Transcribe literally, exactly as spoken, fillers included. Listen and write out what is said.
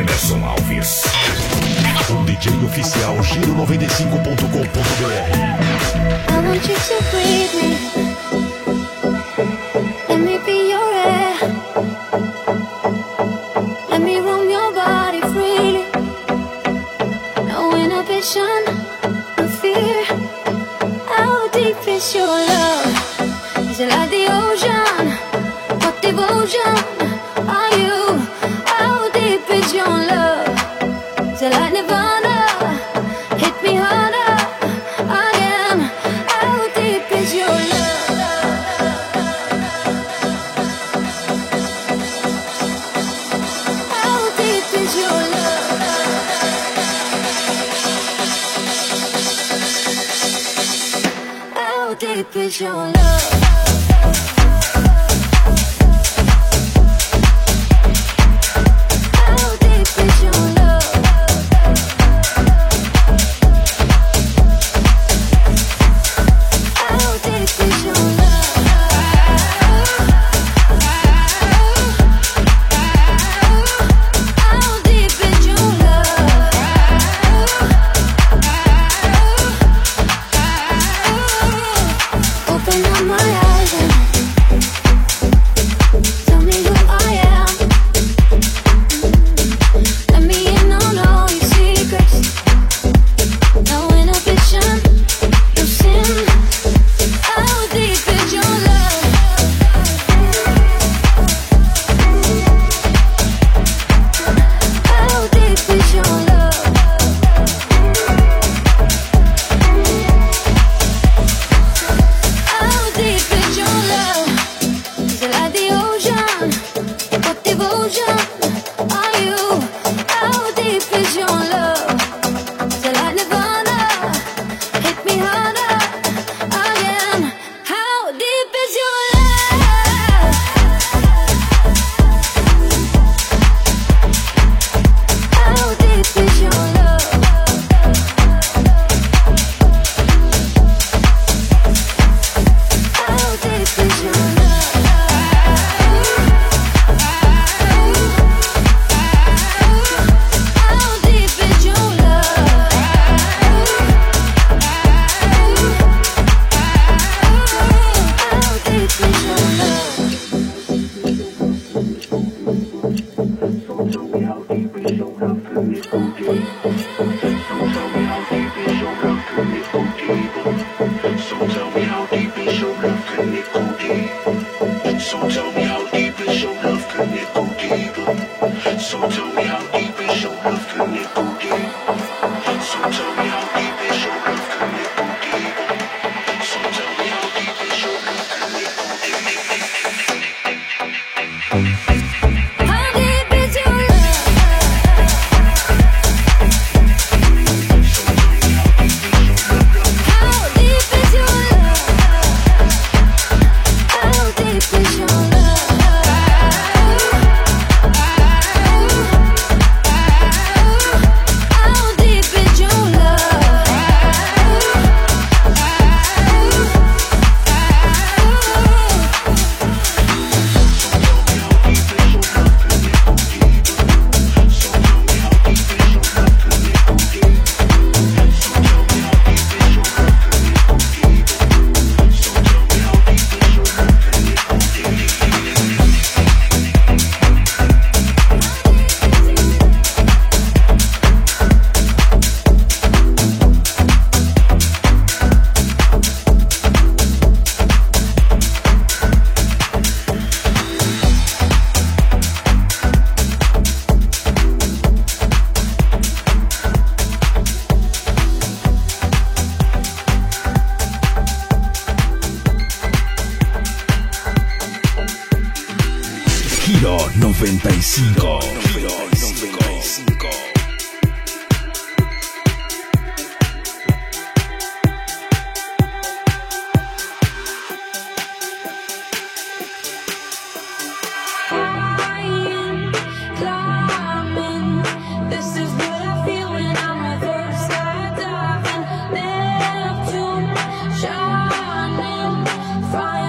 Emerson Alves. O D J oficial Giro noventa e cinco ponto com ponto B R. I want you to breathe me. Let me be your air. Let me roam your body freely. No inhibition, no fear. How deep is your love? Is it like the ocean? What devotion are you? How deep is your love? Is it like Nirvana? Hit me harder again. How deep is your love? How deep is your love? How deep is your love? noventa y cinco. Shining,